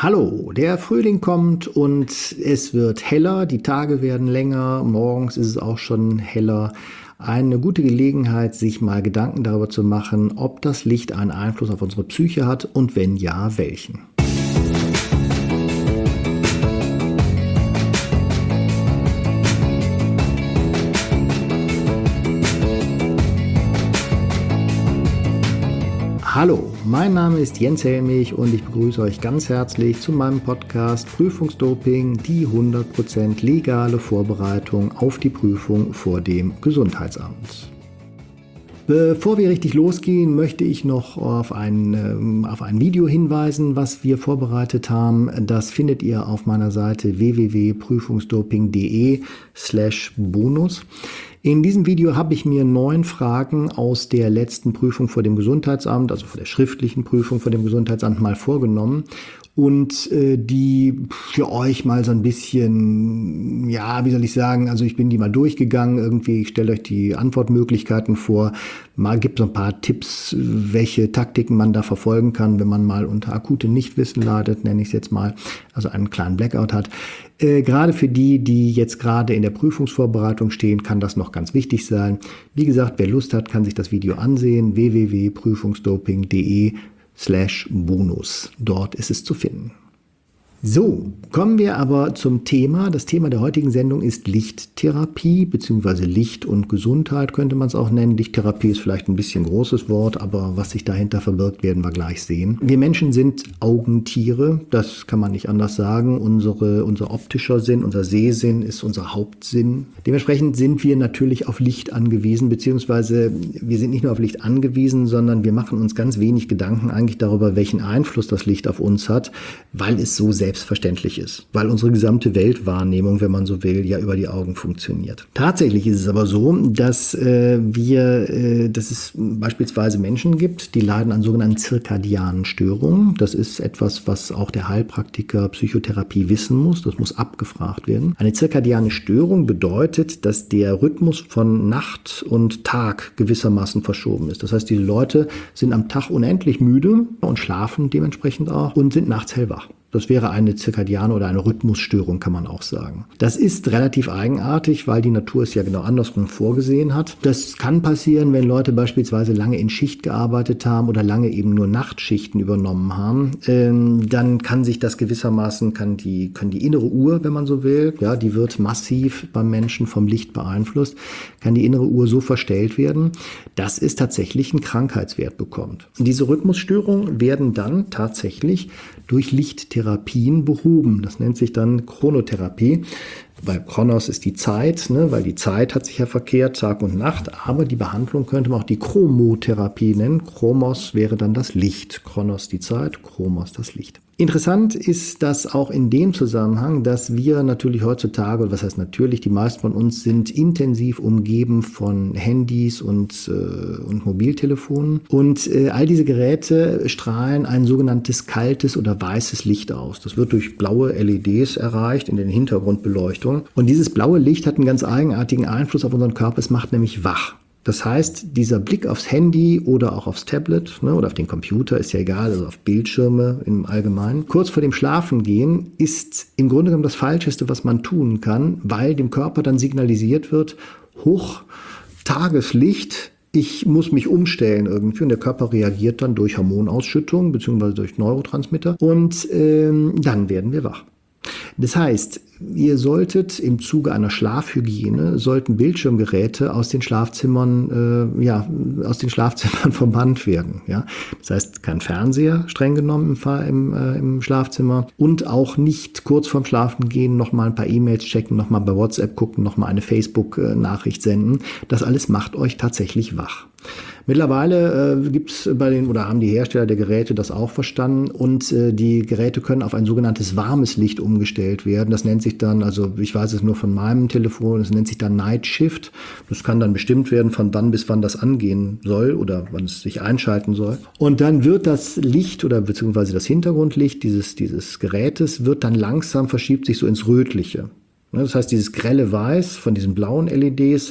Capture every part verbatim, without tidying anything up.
Hallo, der Frühling kommt und es wird heller, die Tage werden länger, morgens ist es auch schon heller. Eine gute Gelegenheit, sich mal Gedanken darüber zu machen, ob das Licht einen Einfluss auf unsere Psyche hat und wenn ja, welchen. Hallo, mein Name ist Jens Helmich und ich begrüße euch ganz herzlich zu meinem Podcast Prüfungsdoping, die hundert Prozent legale Vorbereitung auf die Prüfung vor dem Gesundheitsamt. Bevor wir richtig losgehen, möchte ich noch auf ein, auf ein Video hinweisen, was wir vorbereitet haben. Das findet ihr auf meiner Seite w w w punkt prüfungsdoping punkt de slash bonus. In diesem Video habe ich mir neun Fragen aus der letzten Prüfung vor dem Gesundheitsamt, also vor der schriftlichen Prüfung vor dem Gesundheitsamt mal vorgenommen und äh, die für euch mal so ein bisschen, ja, wie soll ich sagen, also ich bin die mal durchgegangen irgendwie, ich stelle euch die Antwortmöglichkeiten vor, mal gibt es ein paar Tipps, welche Taktiken man da verfolgen kann, wenn man mal unter akute Nichtwissen leidet, nenne ich es jetzt mal, also einen kleinen Blackout hat. Äh, gerade für die, die jetzt gerade in der Prüfungsvorbereitung stehen, kann das noch ganz wichtig sein. Wie gesagt, wer Lust hat, kann sich das Video ansehen, w w w punkt prüfungsdoping punkt de slash bonus. Dort ist es zu finden. So, kommen wir aber zum Thema. Das Thema der heutigen Sendung ist Lichttherapie bzw. Licht und Gesundheit könnte man es auch nennen. Lichttherapie ist vielleicht ein bisschen großes Wort, aber was sich dahinter verbirgt, werden wir gleich sehen. Wir Menschen sind Augentiere, das kann man nicht anders sagen. Unsere, unser optischer Sinn, unser Sehsinn ist unser Hauptsinn. Dementsprechend sind wir natürlich auf Licht angewiesen, beziehungsweise wir sind nicht nur auf Licht angewiesen, sondern wir machen uns ganz wenig Gedanken eigentlich darüber, welchen Einfluss das Licht auf uns hat, weil es so sehr selbstverständlich ist, weil unsere gesamte Weltwahrnehmung, wenn man so will, ja über die Augen funktioniert. Tatsächlich ist es aber so, dass äh, wir, äh, dass es beispielsweise Menschen gibt, die leiden an sogenannten zirkadianen Störungen. Das ist etwas, was auch der Heilpraktiker Psychotherapie wissen muss. Das muss abgefragt werden. Eine zirkadiane Störung bedeutet, dass der Rhythmus von Nacht und Tag gewissermaßen verschoben ist. Das heißt, diese Leute sind am Tag unendlich müde und schlafen dementsprechend auch und sind nachts hellwach. Das wäre eine zirkadiane oder eine Rhythmusstörung, kann man auch sagen. Das ist relativ eigenartig, weil die Natur es ja genau andersrum vorgesehen hat. Das kann passieren, wenn Leute beispielsweise lange in Schicht gearbeitet haben oder lange eben nur Nachtschichten übernommen haben. Ähm, dann kann sich das gewissermaßen, kann die, kann die innere Uhr, wenn man so will, ja, die wird massiv beim Menschen vom Licht beeinflusst, kann die innere Uhr so verstellt werden, dass es tatsächlich einen Krankheitswert bekommt. Und diese Rhythmusstörungen werden dann tatsächlich durch Lichttherapien behoben. Das nennt sich dann Chronotherapie, weil Chronos ist die Zeit, ne, weil die Zeit hat sich ja verkehrt, Tag und Nacht, aber die Behandlung könnte man auch die Chromotherapie nennen. Chromos wäre dann das Licht, Chronos die Zeit, Chromos das Licht. Interessant ist das auch in dem Zusammenhang, dass wir natürlich heutzutage, oder was heißt natürlich, die meisten von uns sind intensiv umgeben von Handys und, äh, und Mobiltelefonen. Und äh, all diese Geräte strahlen ein sogenanntes kaltes oder weißes Licht aus. Das wird durch blaue L E Ds erreicht in den Hintergrundbeleuchtung. Und dieses blaue Licht hat einen ganz eigenartigen Einfluss auf unseren Körper. Es macht nämlich wach. Das heißt, dieser Blick aufs Handy oder auch aufs Tablet, ne, oder auf den Computer, ist ja egal, also auf Bildschirme im Allgemeinen, kurz vor dem Schlafengehen ist im Grunde genommen das Falscheste, was man tun kann, weil dem Körper dann signalisiert wird, hoch, Tageslicht, ich muss mich umstellen irgendwie und der Körper reagiert dann durch Hormonausschüttung bzw. durch Neurotransmitter und ähm, dann werden wir wach. Das heißt, ihr solltet im Zuge einer Schlafhygiene, sollten Bildschirmgeräte aus den Schlafzimmern, äh, ja, aus den Schlafzimmern verbannt werden. Ja? Das heißt, kein Fernseher, streng genommen im, im, äh, im Schlafzimmer und auch nicht kurz vorm Schlafengehen nochmal ein paar E-Mails checken, nochmal bei WhatsApp gucken, nochmal eine Facebook-Nachricht senden. Das alles macht euch tatsächlich wach. Mittlerweile äh, gibt es bei den oder haben die Hersteller der Geräte das auch verstanden und äh, die Geräte können auf ein sogenanntes warmes Licht umgestellt werden. Das nennt sich dann, also ich weiß es nur von meinem Telefon, das nennt sich dann Night Shift. Das kann dann bestimmt werden, von wann bis wann das angehen soll oder wann es sich einschalten soll. Und dann wird das Licht oder beziehungsweise das Hintergrundlicht dieses, dieses Gerätes wird dann langsam, verschiebt sich so ins Rötliche. Das heißt, dieses grelle Weiß von diesen blauen L E Ds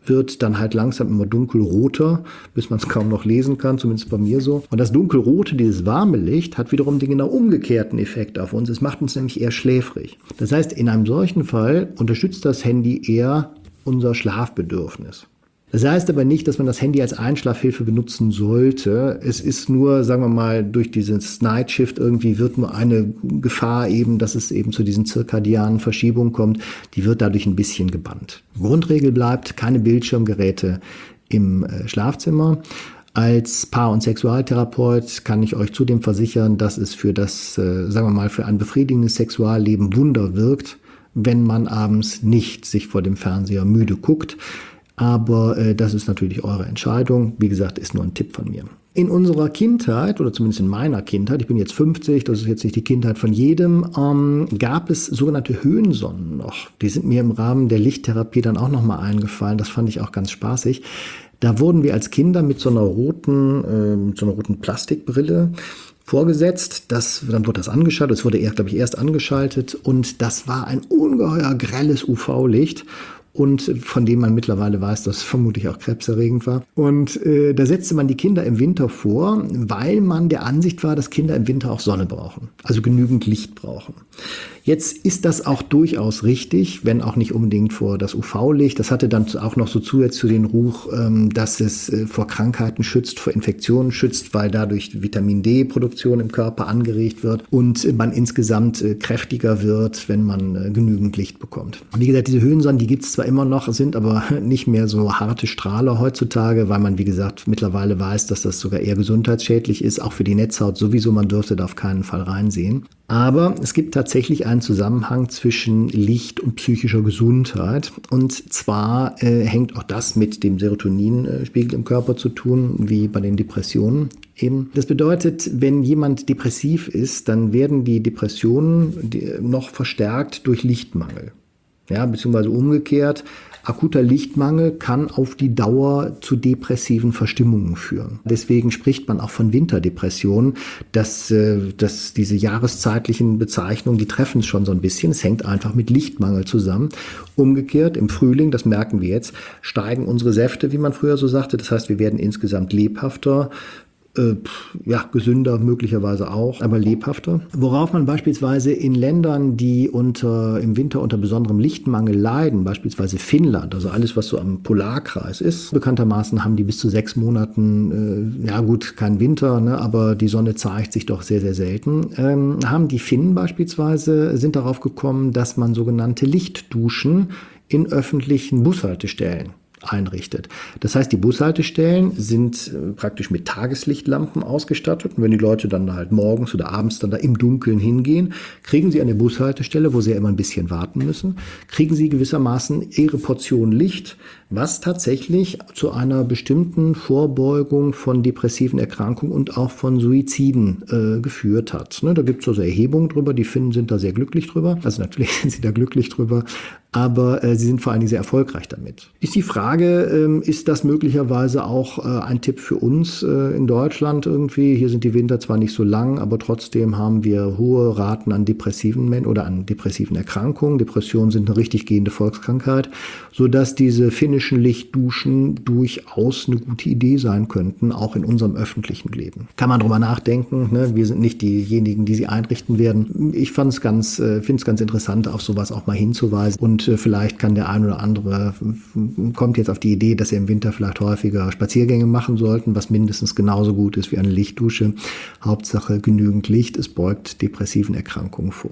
wird dann halt langsam immer dunkelroter, bis man es kaum noch lesen kann, zumindest bei mir so. Und das dunkelrote, dieses warme Licht, hat wiederum den genau umgekehrten Effekt auf uns. Es macht uns nämlich eher schläfrig. Das heißt, in einem solchen Fall unterstützt das Handy eher unser Schlafbedürfnis. Das heißt aber nicht, dass man das Handy als Einschlafhilfe benutzen sollte. Es ist nur, sagen wir mal, durch dieses Night Shift irgendwie wird nur eine Gefahr eben, dass es eben zu diesen zirkadianen Verschiebungen kommt. Die wird dadurch ein bisschen gebannt. Grundregel bleibt, keine Bildschirmgeräte im Schlafzimmer. Als Paar- und Sexualtherapeut kann ich euch zudem versichern, dass es für das, sagen wir mal, für ein befriedigendes Sexualleben Wunder wirkt, wenn man abends nicht sich vor dem Fernseher müde guckt. Aber äh, das ist natürlich eure Entscheidung. Wie gesagt, ist nur ein Tipp von mir. In unserer Kindheit, oder zumindest in meiner Kindheit, ich bin jetzt fünfzig, das ist jetzt nicht die Kindheit von jedem, ähm, gab es sogenannte Höhensonnen noch. Die sind mir im Rahmen der Lichttherapie dann auch nochmal eingefallen. Das fand ich auch ganz spaßig. Da wurden wir als Kinder mit so einer roten, äh, mit so einer roten Plastikbrille vorgesetzt. Das, dann wurde das angeschaltet. Es wurde eher, glaube ich, erst angeschaltet. Und das war ein ungeheuer grelles U V-Licht. Und von dem man mittlerweile weiß, dass es vermutlich auch krebserregend war. Und äh, da setzte man die Kinder im Winter vor, weil man der Ansicht war, dass Kinder im Winter auch Sonne brauchen, also genügend Licht brauchen. Jetzt ist das auch durchaus richtig, wenn auch nicht unbedingt vor das U V-Licht. Das hatte dann auch noch so zusätzlich zu den Ruch, ähm, dass es äh, vor Krankheiten schützt, vor Infektionen schützt, weil dadurch Vitamin D-Produktion im Körper angeregt wird und äh, man insgesamt äh, kräftiger wird, wenn man äh, genügend Licht bekommt. Und wie gesagt, diese Höhensonnen, die gibt es zwar immer noch, sind aber nicht mehr so harte Strahler heutzutage, weil man, wie gesagt, mittlerweile weiß, dass das sogar eher gesundheitsschädlich ist, auch für die Netzhaut sowieso. Man dürfte da auf keinen Fall reinsehen. Aber es gibt tatsächlich einen Zusammenhang zwischen Licht und psychischer Gesundheit. Und zwar äh, hängt auch das mit dem Serotoninspiegel im Körper zu tun, wie bei den Depressionen eben. Das bedeutet, wenn jemand depressiv ist, dann werden die Depressionen noch verstärkt durch Lichtmangel. Ja, beziehungsweise umgekehrt. Akuter Lichtmangel kann auf die Dauer zu depressiven Verstimmungen führen. Deswegen spricht man auch von Winterdepressionen. Dass, dass diese jahreszeitlichen Bezeichnungen, die treffen es schon so ein bisschen. Es hängt einfach mit Lichtmangel zusammen. Umgekehrt, im Frühling, das merken wir jetzt, steigen unsere Säfte, wie man früher so sagte. Das heißt, wir werden insgesamt lebhafter. Ja, gesünder möglicherweise auch, aber lebhafter. Worauf man beispielsweise in Ländern, die unter, im Winter unter besonderem Lichtmangel leiden, beispielsweise Finnland, also alles, was so am Polarkreis ist, bekanntermaßen haben die bis zu sechs Monaten, äh, ja gut, kein Winter, ne, aber die Sonne zeigt sich doch sehr, sehr selten, ähm, haben die Finnen beispielsweise, sind darauf gekommen, dass man sogenannte Lichtduschen in öffentlichen Bushaltestellen einrichtet. Das heißt, die Bushaltestellen sind äh, praktisch mit Tageslichtlampen ausgestattet. Und wenn die Leute dann halt morgens oder abends dann da im Dunkeln hingehen, kriegen sie an der Bushaltestelle, wo sie ja immer ein bisschen warten müssen, kriegen sie gewissermaßen ihre Portion Licht, was tatsächlich zu einer bestimmten Vorbeugung von depressiven Erkrankungen und auch von Suiziden äh, geführt hat. Ne, da gibt es also Erhebungen drüber, die Finnen sind da sehr glücklich drüber. Also natürlich sind sie da glücklich drüber, aber äh, sie sind vor allen Dingen sehr erfolgreich damit. Ist die Frage, ähm, ist das möglicherweise auch äh, ein Tipp für uns äh, in Deutschland irgendwie? Hier sind die Winter zwar nicht so lang, aber trotzdem haben wir hohe Raten an depressiven Menschen oder an depressiven Erkrankungen. Depressionen sind eine richtig gehende Volkskrankheit, sodass diese finnischen Lichtduschen durchaus eine gute Idee sein könnten, auch in unserem öffentlichen Leben. Kann man drüber nachdenken, ne? Wir sind nicht diejenigen, die sie einrichten werden. Ich fand es ganz, äh, finde es ganz interessant, auf sowas auch mal hinzuweisen. Und äh, vielleicht kann der ein oder andere, äh, kommt jetzt auf die Idee, dass wir im Winter vielleicht häufiger Spaziergänge machen sollten, was mindestens genauso gut ist wie eine Lichtdusche. Hauptsache genügend Licht, es beugt depressiven Erkrankungen vor.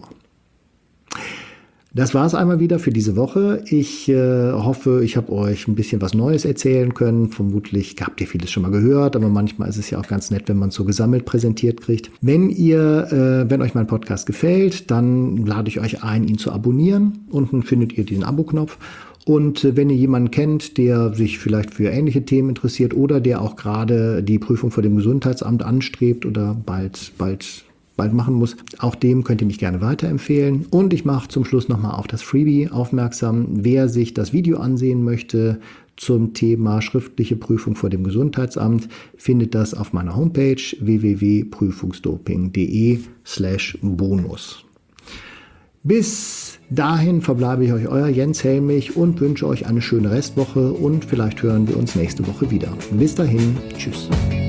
Das war es einmal wieder für diese Woche. Ich äh, hoffe, ich habe euch ein bisschen was Neues erzählen können. Vermutlich habt ihr vieles schon mal gehört, aber manchmal ist es ja auch ganz nett, wenn man es so gesammelt präsentiert kriegt. Wenn ihr, äh, wenn euch mein Podcast gefällt, dann lade ich euch ein, ihn zu abonnieren. Unten findet ihr den Abo-Knopf. Und äh, wenn ihr jemanden kennt, der sich vielleicht für ähnliche Themen interessiert oder der auch gerade die Prüfung vor dem Gesundheitsamt anstrebt oder bald, bald bald machen muss. Auch dem könnt ihr mich gerne weiterempfehlen. Und ich mache zum Schluss nochmal auf das Freebie aufmerksam. Wer sich das Video ansehen möchte zum Thema schriftliche Prüfung vor dem Gesundheitsamt, findet das auf meiner Homepage w w w punkt prüfungsdoping punkt d e slash bonus. Bis dahin verbleibe ich euch, euer Jens Helmich, und wünsche euch eine schöne Restwoche und vielleicht hören wir uns nächste Woche wieder. Bis dahin, tschüss.